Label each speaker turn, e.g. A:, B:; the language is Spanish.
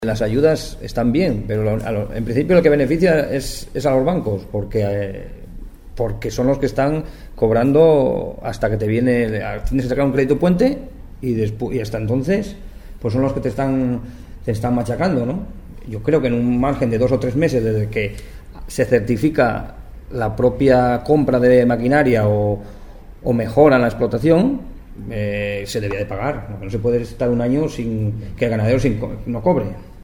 A: Las ayudas están bien, pero en principio lo que beneficia es a los bancos, porque son los que están cobrando hasta que tienes que sacar un crédito puente y hasta entonces pues son los que te están machacando, ¿no? Yo creo que en un margen de 2 o 3 meses desde que se certifica la propia compra de maquinaria o mejora en la explotación, se debía de pagar. No se puede estar un año sin que el ganadero no cobre.